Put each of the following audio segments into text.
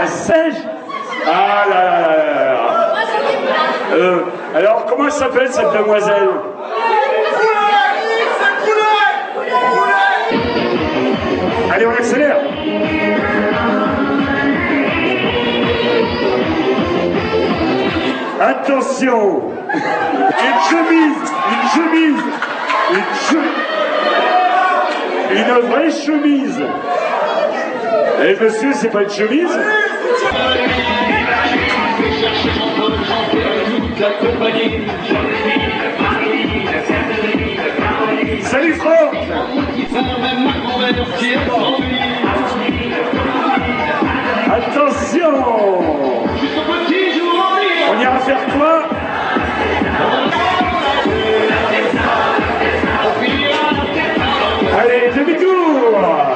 Un singe? Ah là là là là. Alors, comment elle s'appelle cette demoiselle? Allez, on accélère. Attention. Une vraie chemise. Et monsieur, c'est pas une chemise? Salut Franck. Attention. On ira faire quoi? Allez, demi-tour.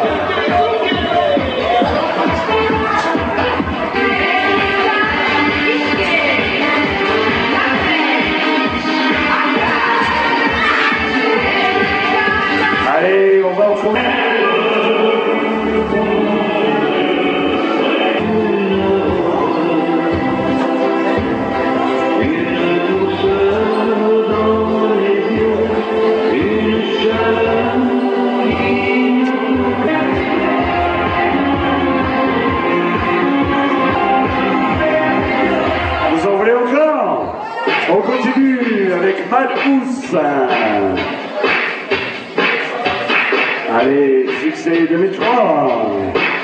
Allez, on va au fond. Vous en voulez encore? On continue avec Malpousse. Allez, succès 2003.